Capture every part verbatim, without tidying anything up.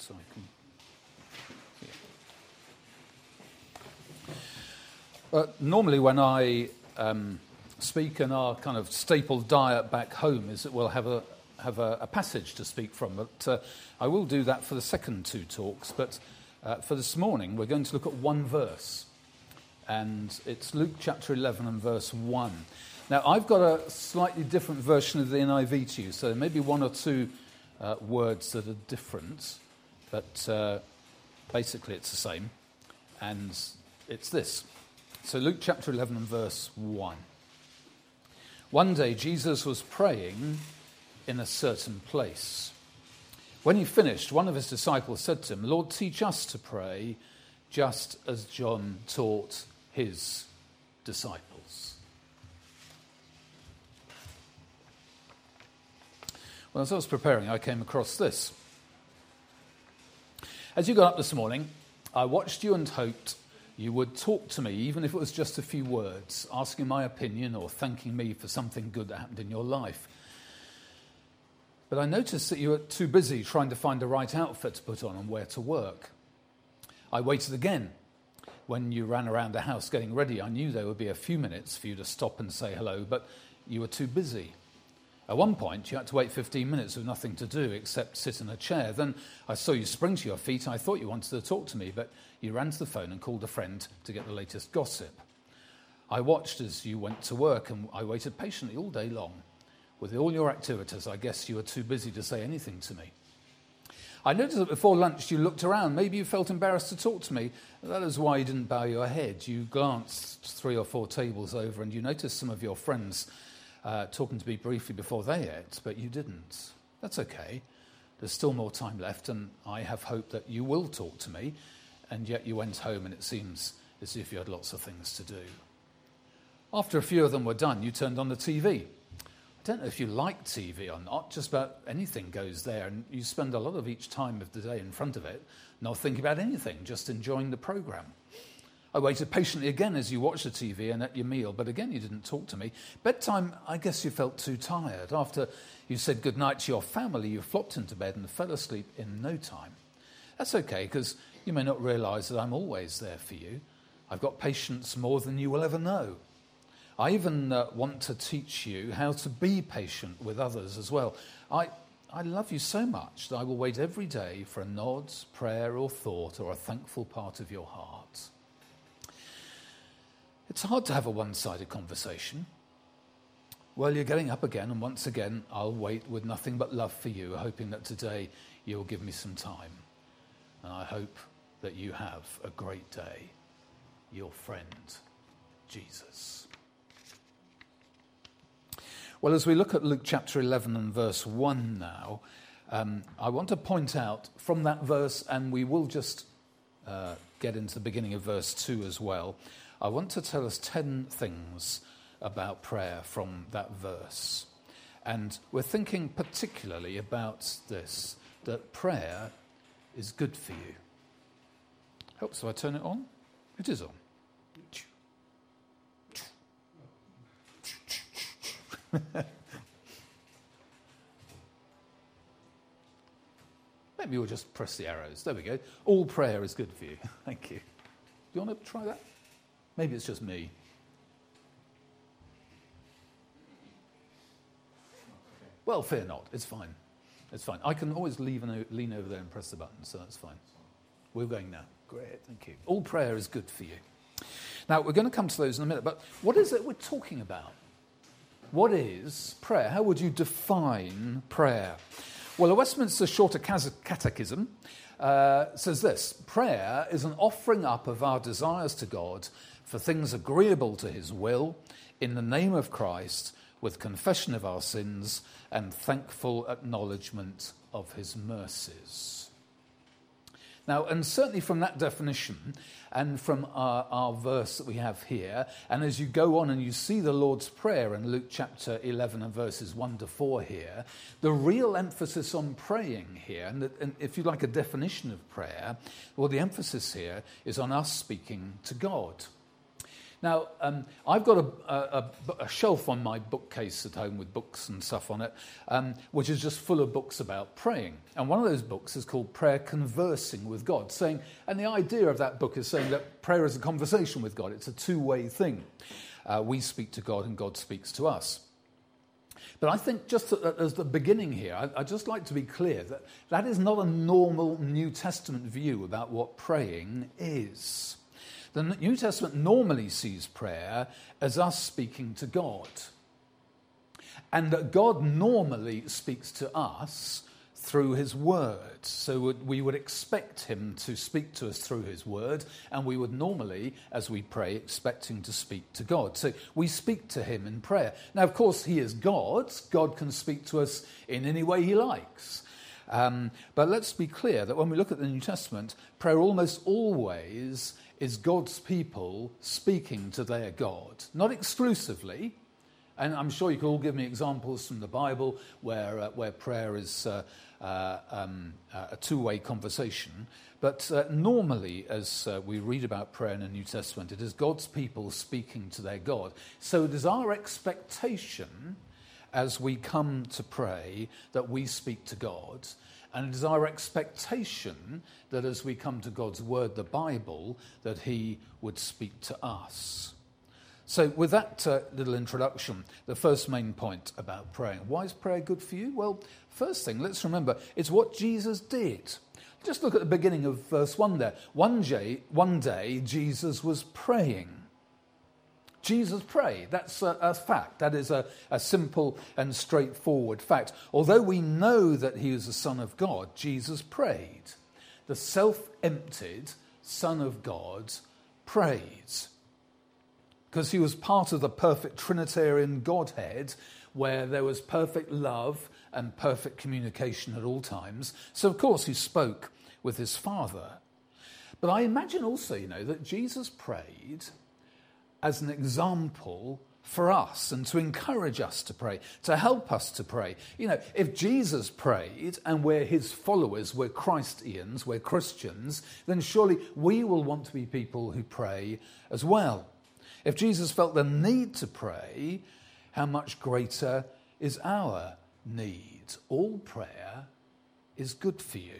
so I can... Uh, normally when I um, speak, and our kind of staple diet back home is that we'll have a have a, a passage to speak from, but uh, I will do that for the second two talks. But uh, for this morning, we're going to look at one verse, and it's Luke chapter eleven and verse one. Now, I've got a slightly different version of the N I V to you, so there may be one or two uh, words that are different, but uh, basically it's the same, and it's this. So Luke chapter eleven and verse one. One day Jesus was praying in a certain place. When he finished, one of his disciples said to him, "Lord, teach us to pray, just as John taught his disciples." Well, as I was preparing, I came across this. As you got up this morning, I watched you and hoped you would talk to me, even if it was just a few words, asking my opinion or thanking me for something good that happened in your life. But I noticed that you were too busy trying to find the right outfit to put on and where to work. I waited again. When you ran around the house getting ready, I knew there would be a few minutes for you to stop and say hello, but you were too busy. At one point, you had to wait fifteen minutes with nothing to do except sit in a chair. Then I saw you spring to your feet. I thought you wanted to talk to me, but you ran to the phone and called a friend to get the latest gossip. I watched as you went to work, and I waited patiently all day long. With all your activities, I guess you were too busy to say anything to me. I noticed that before lunch you looked around. Maybe you felt embarrassed to talk to me. That is why you didn't bow your head. You glanced three or four tables over, and you noticed some of your friends Uh, talking to me briefly before they ate, but you didn't. That's okay. There's still more time left, and I have hope that you will talk to me, and yet you went home and it seems as if you had lots of things to do. After a few of them were done, you turned on the T V. I don't know if you like T V or not, just about anything goes there, and you spend a lot of each time of the day in front of it, not thinking about anything, just enjoying the programme. I waited patiently again as you watched the T V and at your meal, but again you didn't talk to me. Bedtime, I guess you felt too tired. After you said goodnight to your family, you flopped into bed and fell asleep in no time. That's okay, because you may not realise that I'm always there for you. I've got patience more than you will ever know. I even uh, want to teach you how to be patient with others as well. I, I love you so much that I will wait every day for a nod, prayer or thought or a thankful part of your heart. It's hard to have a one-sided conversation. Well, you're getting up again, and once again, I'll wait with nothing but love for you, hoping that today you'll give me some time. And I hope that you have a great day. Your friend, Jesus. Well, as we look at Luke chapter eleven and verse one now, um, I want to point out from that verse, and we will just uh, get into the beginning of verse two as well, I want to tell us ten things about prayer from that verse. And we're thinking particularly about this, that prayer is good for you. Helps if I turn it on? It is on. Maybe we'll just press the arrows. There we go. All prayer is good for you. Thank you. Do you want to try that? Maybe it's just me. Well, fear not. It's fine. It's fine. I can always leave and lean over there and press the button, so that's fine. We're going now. Great, thank you. All prayer is good for you. Now, we're going to come to those in a minute, but what is it we're talking about? What is prayer? How would you define prayer? Well, the Westminster Shorter Catechism uh, says this: prayer is an offering up of our desires to God for things agreeable to his will, in the name of Christ, with confession of our sins and thankful acknowledgement of his mercies. Now, and certainly from that definition and from our, our verse that we have here, and as you go on and you see the Lord's Prayer in Luke chapter eleven and verses one to four here, the real emphasis on praying here, and, the, and if you like a definition of prayer, well, the emphasis here is on us speaking to God. Now, um, I've got a, a, a shelf on my bookcase at home with books and stuff on it, um, which is just full of books about praying. And one of those books is called Prayer Conversing with God, saying, and the idea of that book is saying that prayer is a conversation with God. It's a two-way thing. Uh, we speak to God and God speaks to us. But I think just as the beginning here, I'd just like to be clear that that is not a normal New Testament view about what praying is. The New Testament normally sees prayer as us speaking to God. And that God normally speaks to us through his word. So we would expect him to speak to us through his word, and we would normally, as we pray, expect him to speak to God. So we speak to him in prayer. Now, of course, he is God. God can speak to us in any way he likes. Um, but let's be clear that when we look at the New Testament, prayer almost always is God's people speaking to their God. Not exclusively. And I'm sure you could all give me examples from the Bible where uh, where prayer is uh, uh, um, uh, a two-way conversation. But uh, normally, as uh, we read about prayer in the New Testament, it is God's people speaking to their God. So it is our expectation as we come to pray that we speak to God. And it is our expectation that as we come to God's word, the Bible, that he would speak to us. So with that uh, little introduction, the first main point about praying. Why is prayer good for you? Well, first thing, let's remember, it's what Jesus did. Just look at the beginning of verse one there. One day, one day Jesus was praying. Jesus prayed. That's a, a fact. That is a, a simple and straightforward fact. Although we know that he is the Son of God, Jesus prayed. The self-emptied Son of God prayed. Because he was part of the perfect Trinitarian Godhead where there was perfect love and perfect communication at all times. So, of course, he spoke with his Father. But I imagine also, you know, that Jesus prayed as an example for us and to encourage us to pray, to help us to pray. You know, if Jesus prayed and we're his followers, we're Christians, we're Christians, then surely we will want to be people who pray as well. If Jesus felt the need to pray, how much greater is our need? All prayer is good for you.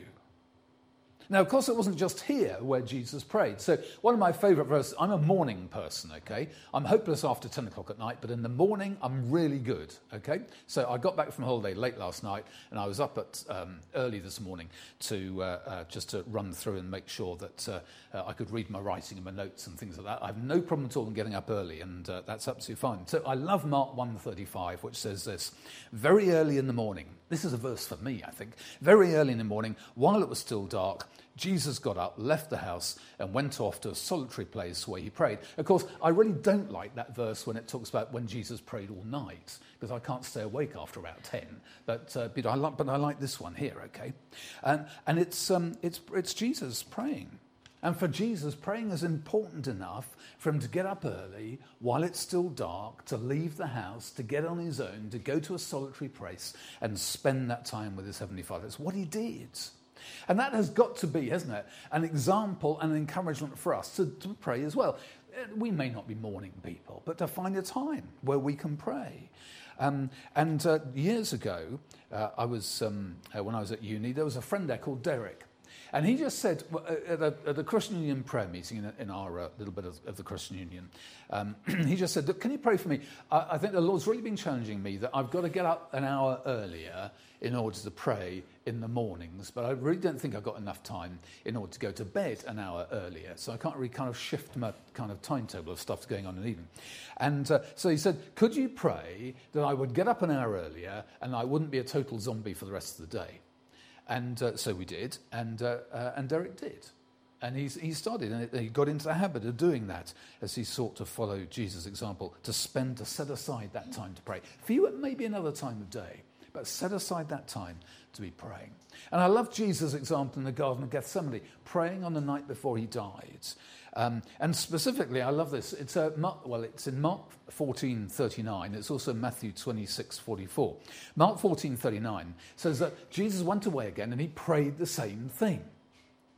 Now, of course, it wasn't just here where Jesus prayed. So one of my favourite verses, I'm a morning person, okay? I'm hopeless after ten o'clock at night, but in the morning, I'm really good, okay? So I got back from holiday late last night, and I was up at um, early this morning to uh, uh, just to run through and make sure that uh, uh, I could read my writing and my notes and things like that. I have no problem at all in getting up early, and uh, that's absolutely fine. So I love Mark one thirty-five, which says this, very early in the morning, this is a verse for me, I think, very early in the morning, while it was still dark, Jesus got up, left the house, and went off to a solitary place where he prayed. Of course, I really don't like that verse when it talks about when Jesus prayed all night, because I can't stay awake after about ten. But uh, but I like but I like this one here, okay? And and it's um it's it's Jesus praying, and for Jesus, praying is important enough for him to get up early while it's still dark, to leave the house, to get on his own, to go to a solitary place and spend that time with his Heavenly Father. It's what he did. And that has got to be, hasn't it, an example and an encouragement for us to, to pray as well. We may not be morning people, but to find a time where we can pray. Um, and uh, years ago, uh, I was um, uh, when I was at uni, there was a friend there called Derek. And he just said, at a, at a Christian Union prayer meeting in, in our uh, little bit of, of the Christian Union, um, he just said, can you pray for me? I, I think the Lord's really been challenging me that I've got to get up an hour earlier in order to pray in the mornings, but I really don't think I've got enough time in order to go to bed an hour earlier, so I can't really kind of shift my kind of timetable of stuff going on in the evening. And uh, so he said, could you pray that I would get up an hour earlier and I wouldn't be a total zombie for the rest of the day? And uh, so we did, and uh, uh, and Derek did. And he's, he started, and he got into the habit of doing that as he sought to follow Jesus' example, to spend, to set aside that time to pray. For you, it may be another time of day, but set aside that time to be praying. And I love Jesus' example in the Garden of Gethsemane, praying on the night before he died. Um, and specifically, I love this. It's a well, it's in Mark fourteen thirty-nine. It's also Matthew twenty-six forty-four. Mark fourteen thirty-nine says that Jesus went away again and he prayed the same thing.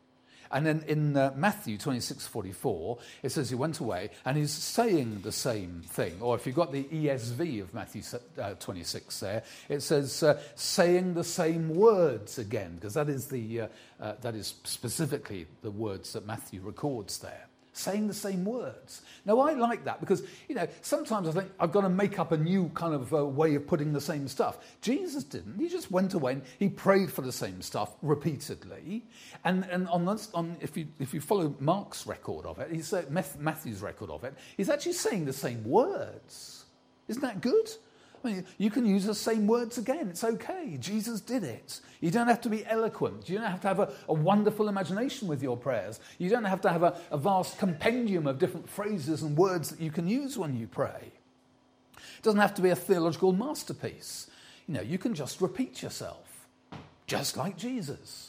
And then in uh, Matthew twenty-six forty-four, it says he went away and he's saying the same thing. Or if you've got the E S V of Matthew uh, twenty-six there, it says uh, saying the same words again, because that is the uh, uh, that is specifically the words that Matthew records there. Saying the same words. Now, I like that because, you know, sometimes I think I've got to make up a new kind of uh, way of putting the same stuff. Jesus didn't. He just went away and he prayed for the same stuff repeatedly. And and on, this, on if you if you follow Mark's record of it, he's uh, Matthew's record of it, he's actually saying the same words. Isn't that good? I mean, you can use the same words again. It's okay. Jesus did it. You don't have to be eloquent. You don't have to have a, a wonderful imagination with your prayers. You don't have to have a, a vast compendium of different phrases and words that you can use when you pray. It doesn't have to be a theological masterpiece. You know, you can just repeat yourself, just like Jesus.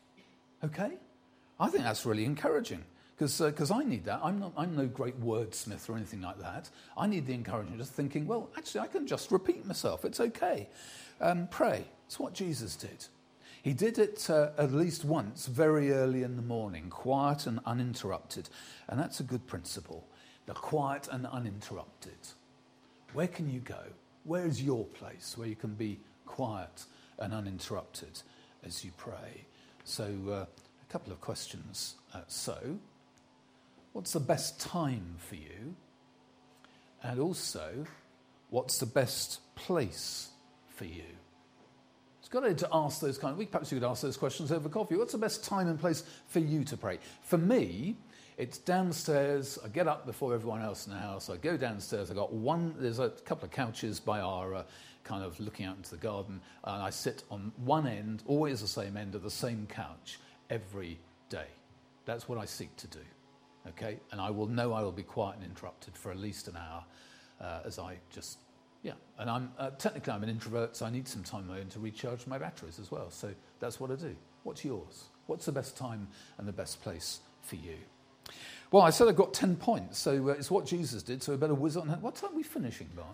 Okay? I think that's really encouraging. Because uh, I need that. I'm not. I'm no great wordsmith or anything like that. I need the encouragement of thinking, well, actually, I can just repeat myself. It's okay. Um, pray. It's what Jesus did. He did it uh, at least once, very early in the morning, quiet and uninterrupted. And that's a good principle. The quiet and uninterrupted. Where can you go? Where is your place where you can be quiet and uninterrupted as you pray? So, uh, a couple of questions. Uh, so... What's the best time for you? And also, what's the best place for you? It's got to ask those kind of, we perhaps you could ask those questions over coffee. What's the best time and place for you to pray? For me, it's downstairs. I get up before everyone else in the house. I go downstairs. I got one, there's a couple of couches by our uh, kind of looking out into the garden. And I sit on one end, always the same end of the same couch every day. That's what I seek to do. Okay, and I will know I will be quiet and interrupted for at least an hour uh, as I just, yeah. And I'm uh, technically I'm an introvert, so I need some time on my own to recharge my batteries as well. So that's what I do. What's yours? What's the best time and the best place for you? Well, I said I've got ten points, so uh, it's what Jesus did, so we better whiz on. What time are we finishing, Bart?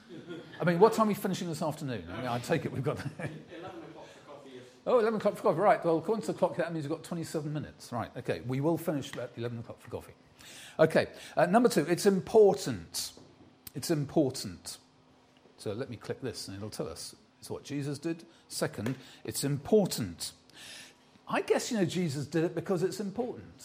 I mean, what time are we finishing this afternoon? I mean, I take it we've got... eleven o'clock for coffee. Is... Oh, eleven o'clock for coffee, right. Well, according to the clock, that means we've got twenty-seven minutes. Right, okay. We will finish at eleven o'clock for coffee. Okay, uh, number two, it's important. It's important. So let me click this and it'll tell us. It's what Jesus did. Second, it's important. I guess, you know, Jesus did it because it's important.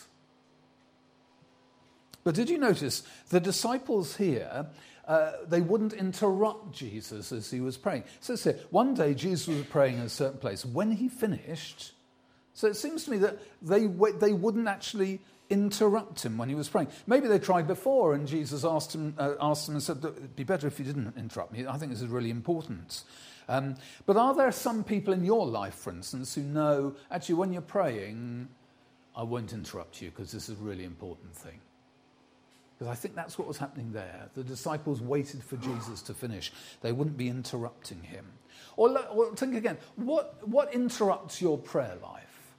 But did you notice the disciples here, uh, they wouldn't interrupt Jesus as he was praying. So it says, one day Jesus was praying in a certain place. When he finished, so it seems to me that they they wouldn't actually interrupt him when he was praying. Maybe they tried before and Jesus asked him, uh, asked them and said, it'd be better if you didn't interrupt me. I think this is really important. Um, but are there some people in your life, for instance, who know, actually, when you're praying, I won't interrupt you because this is a really important thing? Because I think that's what was happening there. The disciples waited for Jesus to finish. They wouldn't be interrupting him. Or, or think again, what, what interrupts your prayer life?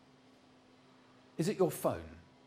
Is it your phone?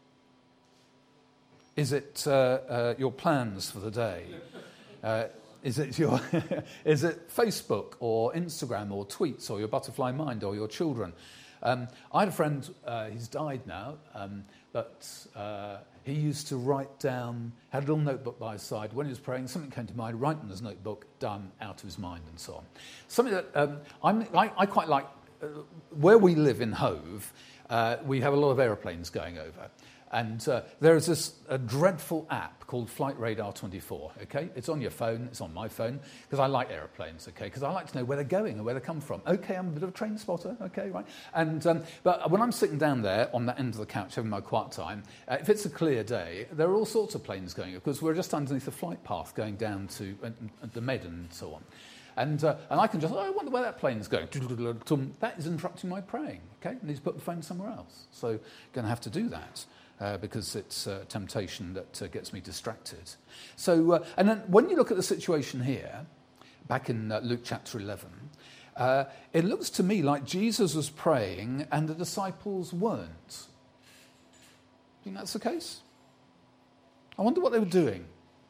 Is it uh, uh, your plans for the day? Uh, is it your is it Facebook or Instagram or tweets or your butterfly mind or your children? Um, I had a friend, uh, he's died now, um, but uh, he used to write down, had a little notebook by his side. When he was praying, something came to mind, write in his notebook, done, out of his mind, and so on. Something that um, I'm, I, I quite like, uh, where we live in Hove, uh, we have a lot of aeroplanes going over. And uh, there is this a dreadful app called Flight Radar twenty-four, okay? It's on your phone, it's on my phone, because I like aeroplanes, okay? Because I like to know where they're going and where they come from. Okay, I'm a bit of a train spotter, okay, right? And um, but when I'm sitting down there on that end of the couch having my quiet time, uh, if it's a clear day, there are all sorts of planes going, because we're just underneath the flight path going down to uh, the Med and so on. And uh, and I can just, oh, I wonder where that plane's going. That is interrupting my praying, okay? I need to put the phone somewhere else. So going to have to do that. Uh, because it's a temptation that uh, gets me distracted. So, uh, and then when you look at the situation here, back in uh, Luke chapter eleven, uh, it looks to me like Jesus was praying and the disciples weren't. Do you think that's the case? I wonder what they were doing.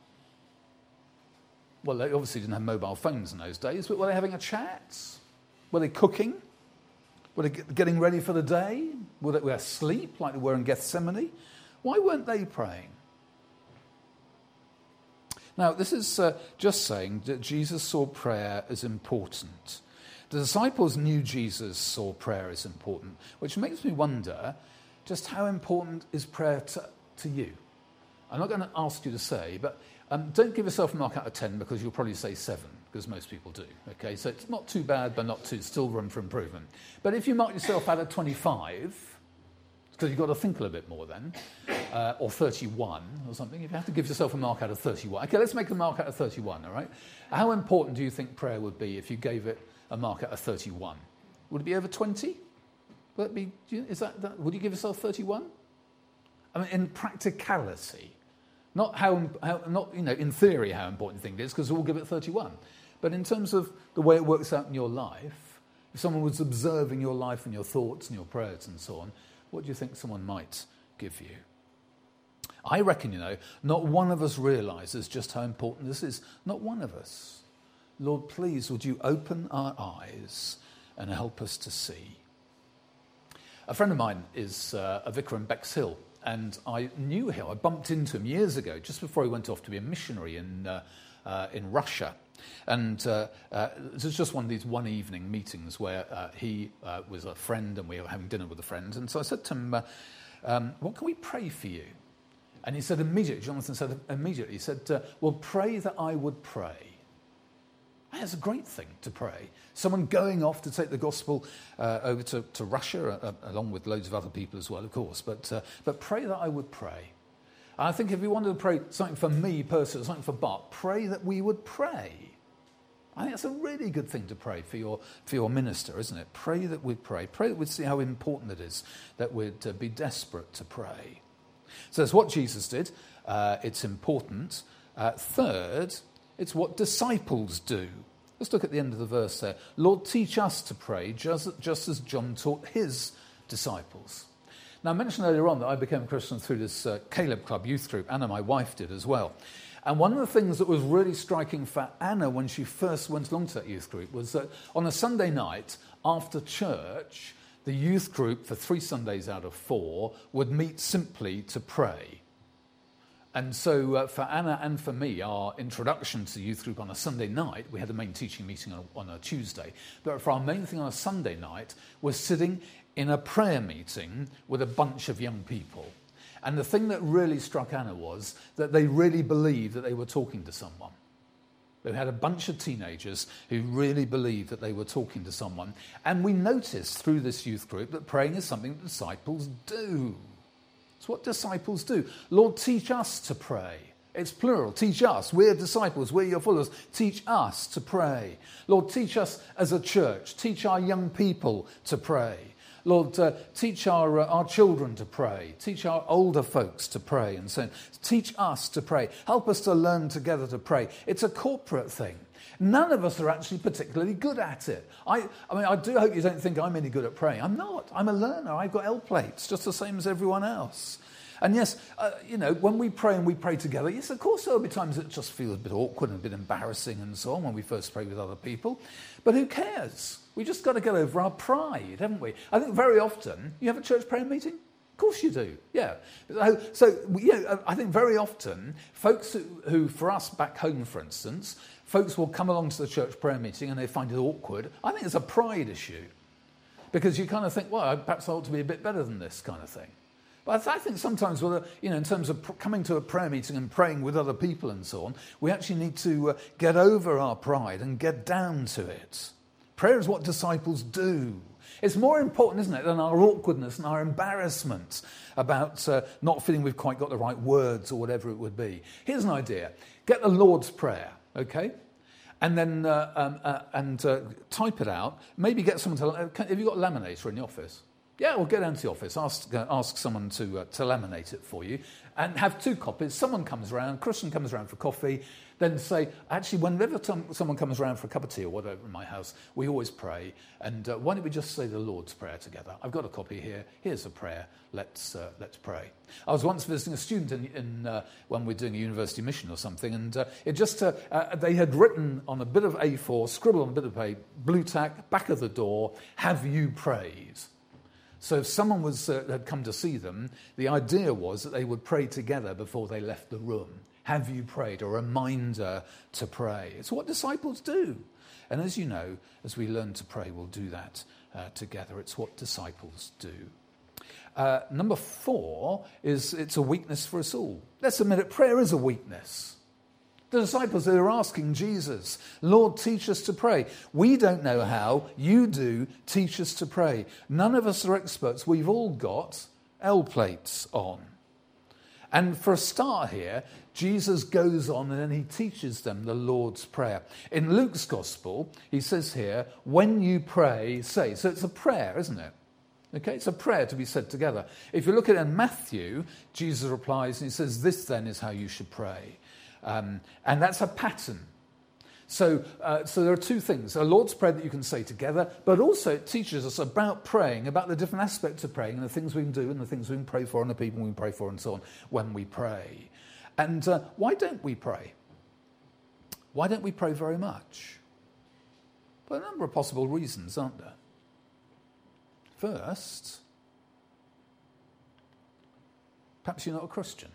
Well, they obviously didn't have mobile phones in those days, but were they having a chat? Were they cooking? Were they getting ready for the day? Were they asleep like they were in Gethsemane? Why weren't they praying? Now, this is uh, just saying that Jesus saw prayer as important. The disciples knew Jesus saw prayer as important, which makes me wonder just how important is prayer to, to you? I'm not going to ask you to say, but um, don't give yourself a mark out of ten because you'll probably say seven, because most people do. Okay, so it's not too bad, but not too, still room for improvement. But if you mark yourself out of twenty-five, because you've got to think a little bit more then, uh, or thirty-one or something, if you have to give yourself a mark out of thirty-one. Okay, let's make a mark out of thirty-one, all right? How important do you think prayer would be if you gave it a mark out of thirty-one? Would it be over twenty? Would it be, is that, that, would you give yourself thirty-one? I mean, in practicality, not how, how, not you know, in theory how important you think it is, because we'll give it thirty-one. But in terms of the way it works out in your life, if someone was observing your life and your thoughts and your prayers and so on, what do you think someone might give you? I reckon, you know, not one of us realises just how important this is. Not one of us. Lord, please, would you open our eyes and help us to see? A friend of mine is uh, a vicar in Bexhill, and I knew him. I bumped into him years ago, just before he went off to be a missionary in uh, uh, in Russia. And uh, uh, this was just one of these one-evening meetings where uh, he uh, was a friend and we were having dinner with a friend. And so I said to him, uh, um, what can we pray for you? And he said immediately, Jonathan said immediately, he said, uh, well, pray that I would pray. That's a great thing to pray. Someone going off to take the gospel uh, over to, to Russia, uh, along with loads of other people as well, of course. But uh, but pray that I would pray. And I think if you wanted to pray something for me personally, something for Bart, pray that we would pray. I think that's a really good thing to pray for your for your minister, isn't it? Pray that we'd pray. Pray that we'd see how important it is that we'd uh, be desperate to pray. So that's what Jesus did. Uh, it's important. Uh, third, it's what disciples do. Let's look at the end of the verse there. Lord, teach us to pray, just, just as John taught his disciples. Now, I mentioned earlier on that I became a Christian through this uh, Caleb Club youth group. Anna, my wife, did as well. And one of the things that was really striking for Anna when she first went along to that youth group was that on a Sunday night after church, the youth group, for three Sundays out of four, would meet simply to pray. And so uh, for Anna and for me, our introduction to the youth group on a Sunday night, we had a main teaching meeting on a, on a Tuesday, but for our main thing on a Sunday night was sitting in a prayer meeting with a bunch of young people. And the thing that really struck Anna was that they really believed that they were talking to someone. They had a bunch of teenagers who really believed that they were talking to someone. And we noticed through this youth group that praying is something that disciples do. It's what disciples do. Lord, teach us to pray. It's plural. Teach us. We're disciples. We're your followers. Teach us to pray. Lord, teach us as a church. Teach our young people to pray. Lord, uh, teach our uh, our children to pray. Teach our older folks to pray. And so teach us to pray. Help us to learn together to pray. It's a corporate thing. None of us are actually particularly good at it. I, I mean, I do hope you don't think I'm any good at praying. I'm not. I'm a learner. I've got L plates, just the same as everyone else. And yes, uh, you know, when we pray and we pray together, yes, of course there will be times it just feels a bit awkward and a bit embarrassing and so on when we first pray with other people. But who cares? We just got to get over our pride, haven't we? I think very often, you have a church prayer meeting? Of course you do, yeah. So, so yeah, I think very often, folks who, who, for us back home, for instance, folks will come along to the church prayer meeting and they find it awkward. I think it's a pride issue. Because you kind of think, well, perhaps I ought to be a bit better than this kind of thing. But I think sometimes, with a, you know, in terms of pr- coming to a prayer meeting and praying with other people and so on, we actually need to uh, get over our pride and get down to it. Prayer is what disciples do. It's more important, isn't it, than our awkwardness and our embarrassment about uh, not feeling we've quite got the right words or whatever it would be. Here's an idea. Get the Lord's Prayer, okay? And then uh, um, uh, and uh, type it out. Maybe get someone to... Uh, have you got a laminator in the office? Yeah, well, go down to the office, ask, uh, ask someone to, uh, to laminate it for you, and have two copies. Someone comes around, Christian comes around for coffee, then say, actually, whenever t- someone comes around for a cup of tea or whatever in my house, we always pray, and uh, why don't we just say the Lord's Prayer together? I've got a copy here, here's a prayer, let's uh, let's pray. I was once visiting a student in, in uh, when we were doing a university mission or something, and uh, it just, uh, uh, they had written on a bit of A four, scribbled on a bit of paper, blue tack, back of the door, have you prayed? So if someone was uh, had come to see them, the idea was that they would pray together before they left the room. Have you prayed? A reminder to pray. It's what disciples do. And as you know, as we learn to pray, we'll do that uh, together. It's what disciples do. Uh, number four is it's a weakness for us all. Let's admit it, prayer is a weakness. The disciples, they were asking Jesus, Lord, teach us to pray. We don't know how. You do. Teach us to pray. None of us are experts. We've all got L plates on. And for a start here, Jesus goes on and then he teaches them the Lord's Prayer. In Luke's Gospel, he says here, when you pray, say. So it's a prayer, isn't it? Okay, it's a prayer to be said together. If you look at it in Matthew, Jesus replies and he says, this then is how you should pray. Um, and that's a pattern. So, uh, so there are two things. A Lord's Prayer that you can say together, but also it teaches us about praying, about the different aspects of praying and the things we can do and the things we can pray for and the people we can pray for and so on when we pray. And uh, why don't we pray? Why don't we pray very much? Well, a number of possible reasons, aren't there? First, perhaps you're not a Christian.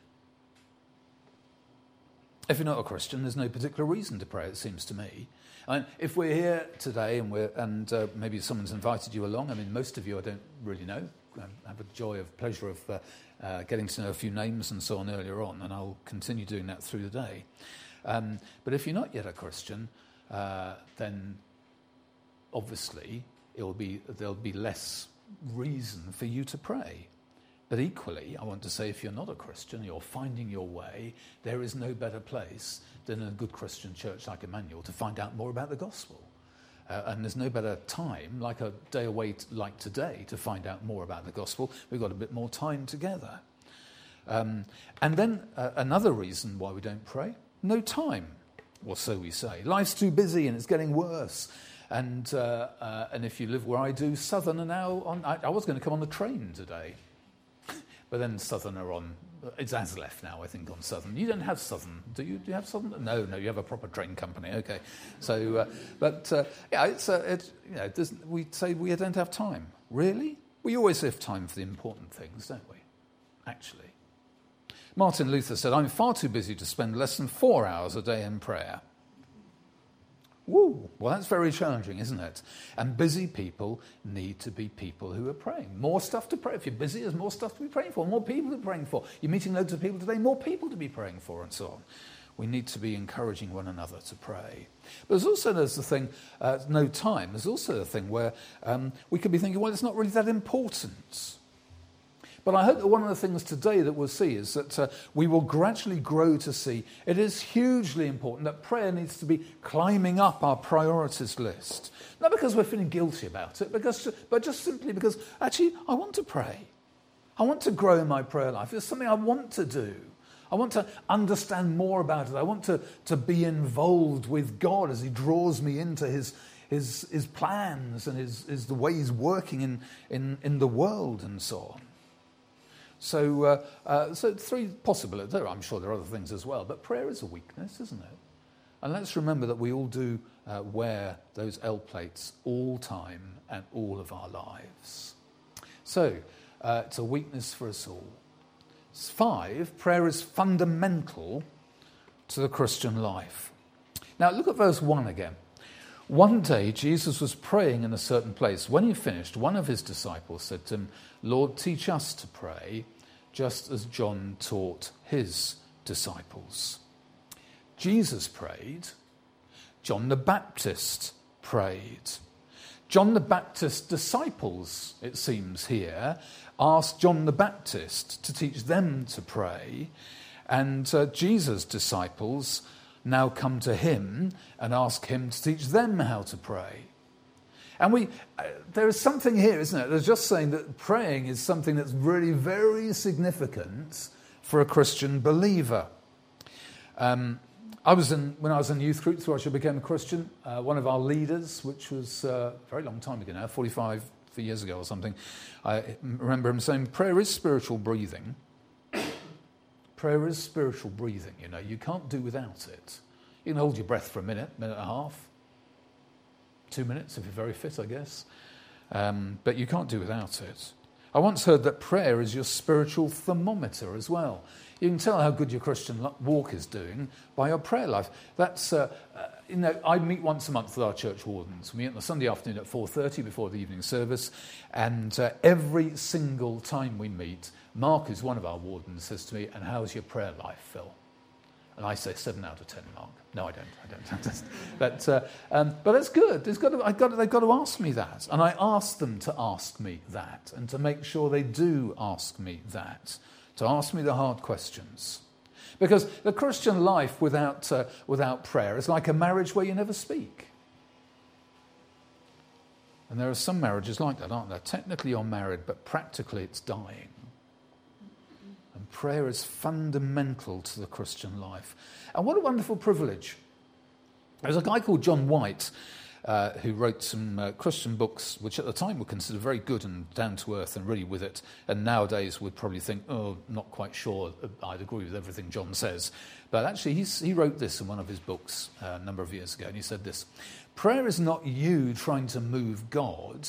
If you're not a Christian, there's no particular reason to pray, it seems to me. I mean, if we're here today and we're and uh, maybe someone's invited you along, I mean, most of you I don't really know. I have a joy of pleasure of uh, uh, getting to know a few names and so on earlier on, and I'll continue doing that through the day. Um, but if you're not yet a Christian, uh, then obviously it will be there'll be less reason for you to pray. But equally, I want to say, if you're not a Christian, you're finding your way, there is no better place than a good Christian church like Emmanuel to find out more about the gospel. Uh, and there's no better time, like a day away t- like today, to find out more about the gospel. We've got a bit more time together. Um, and then uh, another reason why we don't pray, no time, or so we say. Life's too busy and it's getting worse. And uh, uh, and if you live where I do, Southern are now on... I, I was going to come on the train today. But then Southern are on, it's Aslef now, I think, on Southern. You don't have Southern, do you? Do you have Southern? No, no, you have a proper train company, okay. So, uh, but, uh, yeah, it's, uh, it, you know, we say we don't have time. Really? We always have time for the important things, don't we? Actually. Martin Luther said, I'm far too busy to spend less than four hours a day in prayer. Woo! Well, that's very challenging, isn't it? And busy people need to be people who are praying. More stuff to pray. If you're busy, there's more stuff to be praying for, more people to be praying for. You're meeting loads of people today, more people to be praying for, and so on. We need to be encouraging one another to pray. But there's also there's the thing, uh, no time. There's also the thing where um, we could be thinking, well, it's not really that important. But I hope that one of the things today that we'll see is that uh, we will gradually grow to see it is hugely important that prayer needs to be climbing up our priorities list. Not because we're feeling guilty about it, because, but just simply because, actually, I want to pray. I want to grow in my prayer life. It's something I want to do. I want to understand more about it. I want to, to be involved with God as he draws me into his his, his plans and his, his the way he's working in, in, in the world and so on. So, uh, uh, so three possibilities. There, I'm sure there are other things as well, but prayer is a weakness, isn't it? And let's remember that we all do uh, wear those L plates all time and all of our lives. So, uh, it's a weakness for us all. Five, prayer is fundamental to the Christian life. Now, look at verse one again. One day, Jesus was praying in a certain place. When he finished, one of his disciples said to him, Lord, teach us to pray, just as John taught his disciples. Jesus prayed. John the Baptist prayed. John the Baptist's disciples, it seems here, asked John the Baptist to teach them to pray. And uh, Jesus' disciples now come to him and ask him to teach them how to pray. And we, uh, there is something here, isn't it? There's just saying that praying is something that's really very significant for a Christian believer. Um, I was in, when I was in youth group, before I became a Christian, uh, one of our leaders, which was uh, a very long time ago now, forty-five years ago or something, I remember him saying, prayer is spiritual breathing. Prayer is spiritual breathing, you know. You can't do without it. You can hold your breath for a minute, minute and a half, two minutes if you're very fit, I guess. Um, but you can't do without it. I once heard that prayer is your spiritual thermometer as well. You can tell how good your Christian walk is doing by your prayer life. That's, uh, uh, you know, I meet once a month with our church wardens. We meet on the Sunday afternoon at four thirty before the evening service. And uh, every single time we meet, Mark, who's one of our wardens, says to me, and how's your prayer life, Phil? And I say seven out of ten, Mark. No, I don't. I don't. but uh, um, but that's good. It's got to, I've got to, they've got to ask me that. And I ask them to ask me that and to make sure they do ask me that, to ask me the hard questions. Because the Christian life without, uh, without prayer is like a marriage where you never speak. And there are some marriages like that, aren't there? Technically you're married, but practically it's dying. And prayer is fundamental to the Christian life. And what a wonderful privilege. There's a guy called John White uh, who wrote some uh, Christian books which at the time were considered very good and down to earth and really with it. And nowadays would probably think, oh, not quite sure I'd agree with everything John says. But actually he's, he wrote this in one of his books uh, a number of years ago. And he said this, prayer is not you trying to move God.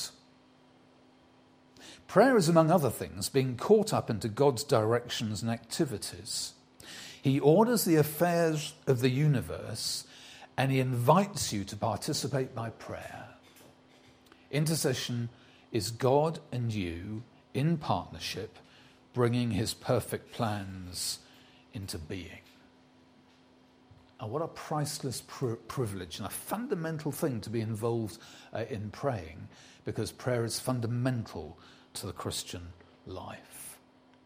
Prayer is, among other things, being caught up into God's directions and activities. He orders the affairs of the universe and he invites you to participate by prayer. Intercession is God and you in partnership bringing his perfect plans into being. And what a priceless pr- privilege and a fundamental thing to be involved uh, in praying, because prayer is fundamental to the Christian life.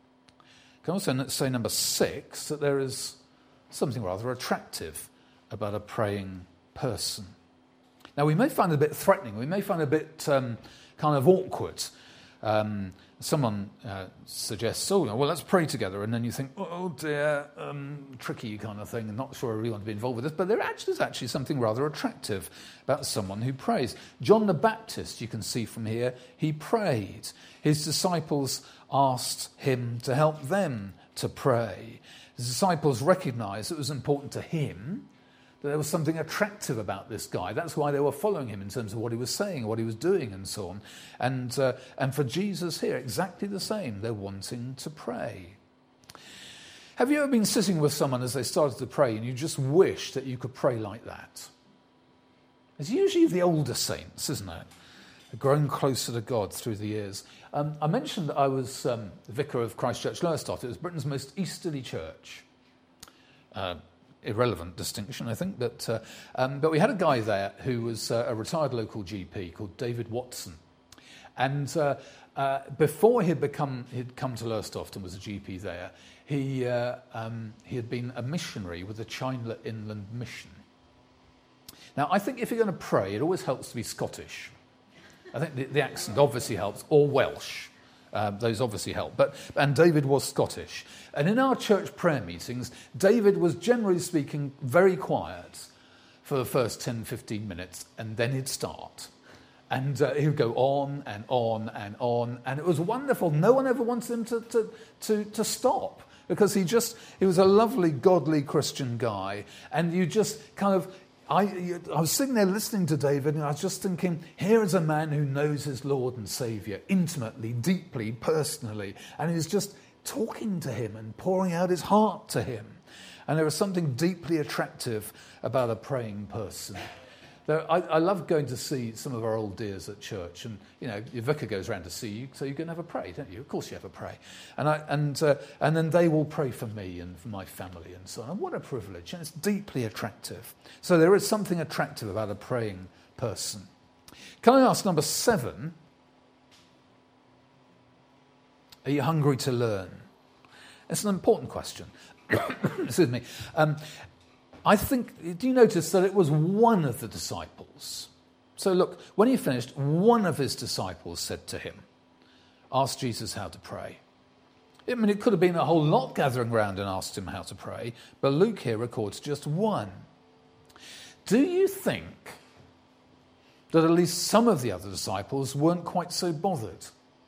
I can also say, number six, that there is something rather attractive about a praying person. Now, we may find it a bit threatening. We may find it a bit um, kind of awkward. Um, someone uh, suggests, oh, well, let's pray together. And then you think, oh, dear, um, tricky kind of thing. I'm not sure I really want to be involved with this. But there actually is actually something rather attractive about someone who prays. John the Baptist, you can see from here, he prayed. His disciples asked him to help them to pray. His disciples recognized it was important to him, that there was something attractive about this guy. That's why they were following him in terms of what he was saying, what he was doing, and so on. And uh, and for Jesus here, exactly the same. They're wanting to pray. Have you ever been sitting with someone as they started to pray and you just wish that you could pray like that? It's usually the older saints, isn't it? They've grown closer to God through the years. Um, I mentioned that I was um, the vicar of Christ Church Lowestoft. It was Britain's most easterly church. Uh, irrelevant distinction, I think. But uh, um, but we had a guy there who was uh, a retired local G P called David Watson. And uh, uh, before he'd become he'd come to Lowestoft and was a G P there, he uh, um, he had been a missionary with the Chinle Inland Mission. Now, I think if you're going to pray, it always helps to be Scottish. I think the, the accent obviously helps, or Welsh. Uh, those obviously help. But and David was Scottish. And in our church prayer meetings, David was generally speaking very quiet for the first ten, fifteen minutes, and then he'd start. And uh, he would go on and on and on. And it was wonderful. No one ever wanted him to, to, to, to stop, because he just, he was a lovely, godly Christian guy. And you just kind of, I, I was sitting there listening to David, and I was just thinking, here is a man who knows his Lord and Saviour intimately, deeply, personally. And he's just talking to him and pouring out his heart to him. And there is something deeply attractive about a praying person. There, I, I love going to see some of our old dears at church, and you know, your vicar goes around to see you, so you can have a pray, don't you? Of course, you have a pray, and I, and uh, and then they will pray for me and for my family and so on. And what a privilege! And it's deeply attractive. So there is something attractive about a praying person. Can I ask number seven? Are you hungry to learn? It's an important question. Excuse me. Um, I think, do you notice that it was one of the disciples, So look, when he finished, one of his disciples said to him, ask Jesus how to pray. I mean, it could have been a whole lot gathering round and asked him how to pray, but Luke here records just one. Do you think that at least some of the other disciples weren't quite so bothered?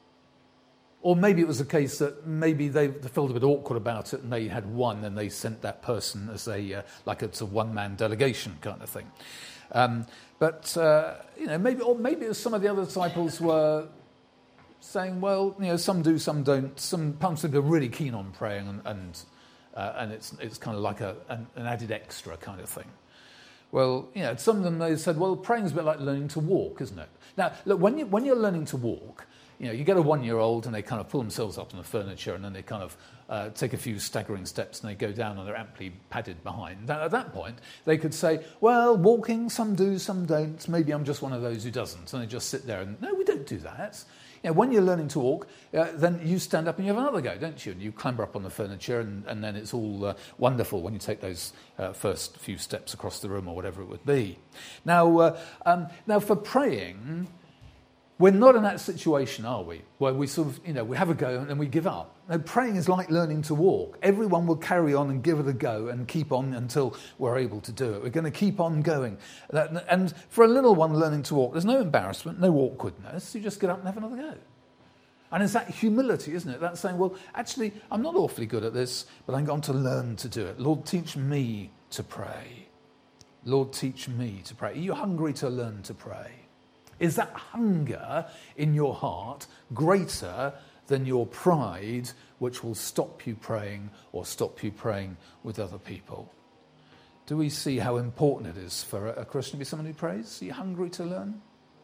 Or maybe it was a case that maybe they felt a bit awkward about it and they had one and they sent that person as a, uh, like it's a one-man delegation kind of thing. Um, but, uh, you know, maybe, or maybe it was some of the other disciples were saying, well, you know, some do, some don't. Some people are really keen on praying and and, uh, and it's it's kind of like a an, an added extra kind of thing. Well, you know, some of them, they said, well, praying's a bit like learning to walk, isn't it? Now, look, when, you, when you're learning to walk, you know, you get a one-year-old and they kind of pull themselves up on the furniture and then they kind of uh, take a few staggering steps and they go down and they're amply padded behind. At that point, they could say, well, walking, some do, some don't. Maybe I'm just one of those who doesn't. And they just sit there and, no, we don't do that. You know, when you're learning to walk, uh, then you stand up and you have another go, don't you? And you clamber up on the furniture and, and then it's all uh, wonderful when you take those uh, first few steps across the room or whatever it would be. Now, uh, um, now for praying, we're not in that situation, are we? Where we sort of, you know, we have a go and then we give up. No, praying is like learning to walk. Everyone will carry on and give it a go and keep on until we're able to do it. We're going to keep on going. And for a little one learning to walk, there's no embarrassment, no awkwardness. You just get up and have another go. And it's that humility, isn't it? That's saying, well, actually, I'm not awfully good at this, but I'm going to learn to do it. Lord, teach me to pray. Lord, teach me to pray. Are you hungry to learn to pray? Is that hunger in your heart greater than your pride, which will stop you praying or stop you praying with other people? Do we see how important it is for a Christian to be someone who prays? Are you hungry to learn?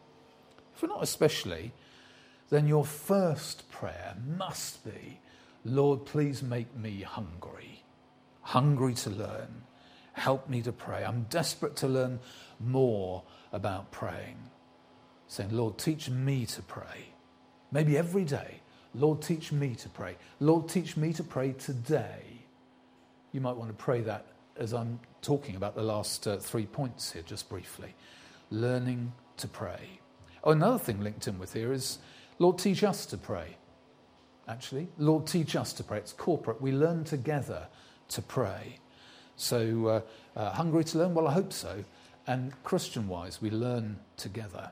If we're not especially, then your first prayer must be, Lord, please make me hungry. Hungry to learn. Help me to pray. I'm desperate to learn more about praying. Saying, Lord, teach me to pray. Maybe every day. Lord, teach me to pray. Lord, teach me to pray today. You might want to pray that as I'm talking about the last uh, three points here, just briefly. Learning to pray. Oh, another thing linked in with here is, Lord, teach us to pray. Actually, Lord, teach us to pray. It's corporate. We learn together to pray. So, uh, uh, hungry to learn? Well, I hope so. And Christian-wise, we learn together.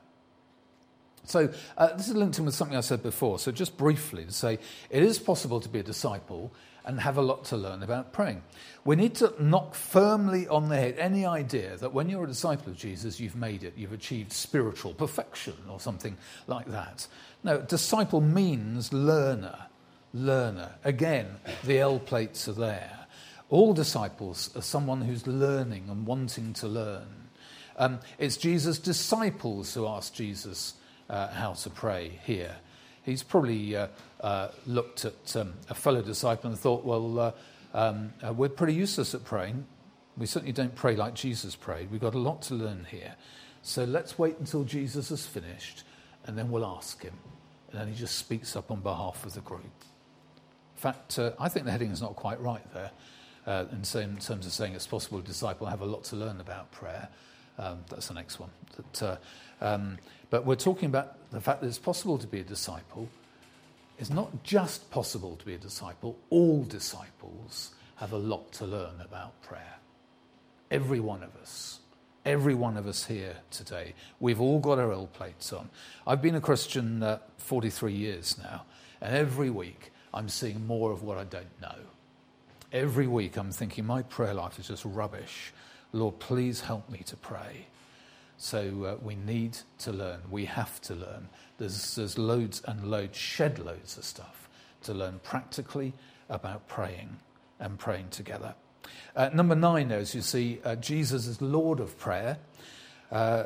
So uh, this is linked in with something I said before. So just briefly to say, it is possible to be a disciple and have a lot to learn about praying. We need to knock firmly on the head any idea that when you're a disciple of Jesus, you've made it, you've achieved spiritual perfection or something like that. No, disciple means learner, learner. Again, the L plates are there. All disciples are someone who's learning and wanting to learn. Um, it's Jesus' disciples who ask Jesus Uh, how to pray here. He's probably uh, uh, looked at um, a fellow disciple and thought, well, uh, um, uh, we're pretty useless at praying. We certainly don't pray like Jesus prayed. We've got a lot to learn here. So let's wait until Jesus has finished and then we'll ask him. And then he just speaks up on behalf of the group. In fact, uh, I think the heading is not quite right there uh, in, same, in terms of saying it's possible a disciple have a lot to learn about prayer. Um, that's the next one. That, uh, um, but we're talking about the fact that it's possible to be a disciple. It's not just possible to be a disciple. All disciples have a lot to learn about prayer. Every one of us. Every one of us here today. We've all got our L plates on. I've been a Christian uh, forty-three years now, and every week I'm seeing more of what I don't know. Every week I'm thinking my prayer life is just rubbish. Lord, please help me to pray. So uh, we need to learn. We have to learn. There's, there's loads and loads, shed loads of stuff to learn practically about praying and praying together. Uh, number nine, as you see, uh, Jesus is Lord of prayer. Uh,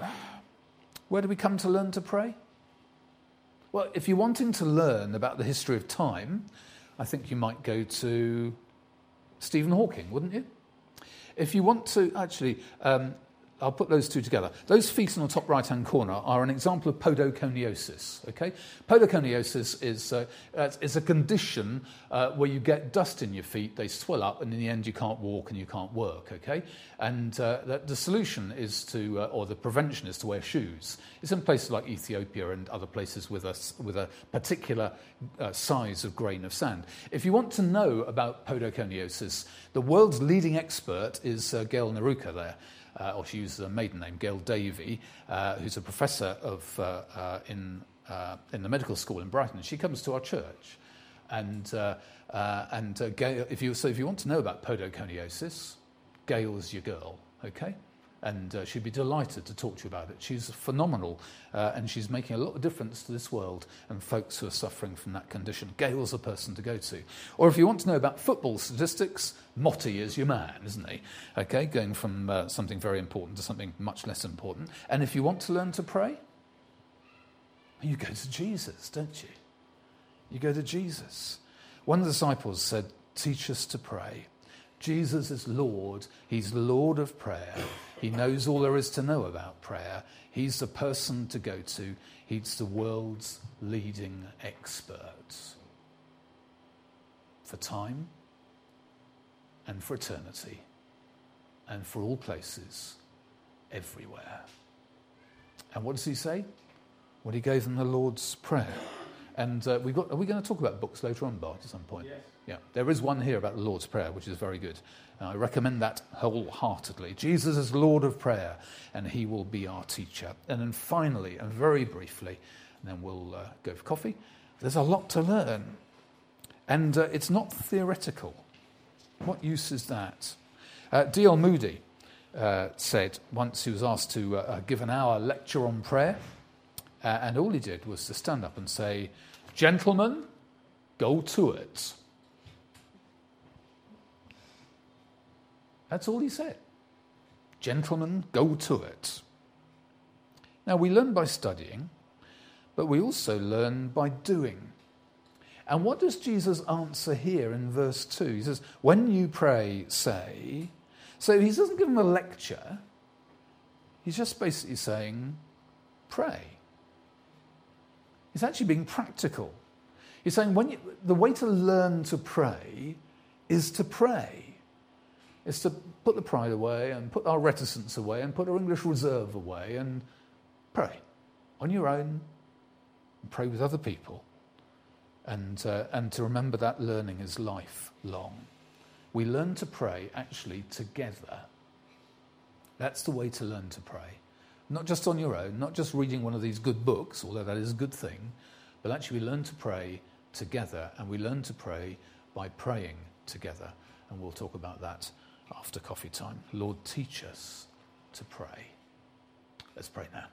where do we come to learn to pray? Well, if you're wanting to learn about the history of time, I think you might go to Stephen Hawking, wouldn't you? If you want to, actually, um, I'll put those two together. Those feet in the top right-hand corner are an example of podoconiosis. Okay, podoconiosis is uh, is a condition uh, where you get dust in your feet, they swell up, and in the end you can't walk and you can't work. Okay, and uh, the, the solution is to, uh, or the prevention is to wear shoes. It's in places like Ethiopia and other places with a with a particular uh, size of grain of sand. If you want to know about podoconiosis, the world's leading expert is uh, Gail Naruka there. Uh, or she uses a maiden name, Gail Davey, uh, who's a professor of uh, uh, in uh, in the medical school in Brighton. She comes to our church, and uh, uh, and uh, Gail, if you so if you want to know about podoconiosis, Gail's your girl, okay? And uh, she'd be delighted to talk to you about it. She's phenomenal, uh, and she's making a lot of difference to this world and folks who are suffering from that condition. Gail's a person to go to. Or if you want to know about football statistics, Motti is your man, isn't he? Okay, going from uh, something very important to something much less important. And if you want to learn to pray, you go to Jesus, don't you? You go to Jesus. One of the disciples said, "Teach us to pray." Jesus is Lord. He's Lord of prayer. He knows all there is to know about prayer. He's the person to go to. He's the world's leading expert for time and for eternity and for all places, everywhere. And what does he say? Well, he gave them the Lord's Prayer. And uh, we've got, are we going to talk about books later on, Bart, at some point? Yes. Yeah, there is one here about the Lord's Prayer, which is very good. And I recommend that wholeheartedly. Jesus is Lord of prayer, and he will be our teacher. And then finally, and very briefly, and then we'll uh, go for coffee, there's a lot to learn. And uh, it's not theoretical. What use is that? Uh, D L Moody uh, said once he was asked to uh, give an hour lecture on prayer, uh, and all he did was to stand up and say, "Gentlemen, go to it." That's all he said. Gentlemen, go to it. Now, we learn by studying, but we also learn by doing. And what does Jesus answer here in verse two? He says, when you pray, say... So he doesn't give them a lecture. He's just basically saying, pray. He's actually being practical. He's saying when you, the way to learn to pray is to pray. Is to put the pride away and put our reticence away and put our English reserve away and pray on your own, and pray with other people, and uh, and to remember that learning is lifelong. We learn to pray actually together. That's the way to learn to pray. Not just on your own, not just reading one of these good books, although that is a good thing, but actually we learn to pray together, and we learn to pray by praying together. And we'll talk about that after coffee time. Lord, teach us to pray. Let's pray now.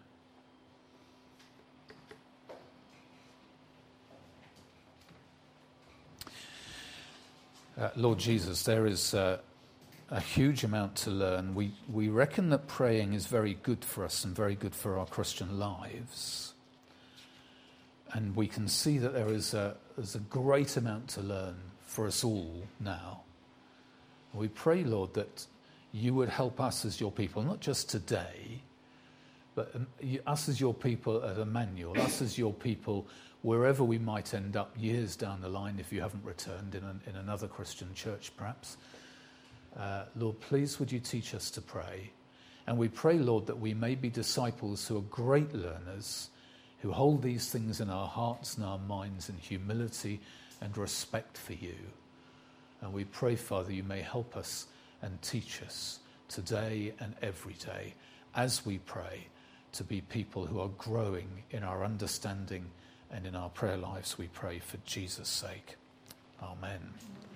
Uh, Lord Jesus, there is uh, a huge amount to learn. We we reckon that praying is very good for us and very good for our Christian lives. And we can see that there is a, there's a great amount to learn for us all now. We pray, Lord, that you would help us as your people, not just today, but um, you, us as your people at Emmanuel, us as your people wherever we might end up years down the line if you haven't returned in, an, in another Christian church perhaps. Uh, Lord, please would you teach us to pray. And we pray, Lord, that we may be disciples who are great learners, who hold these things in our hearts and our minds in humility and respect for you. And we pray, Father, you may help us and teach us today and every day as we pray to be people who are growing in our understanding and in our prayer lives. We pray for Jesus' sake. Amen.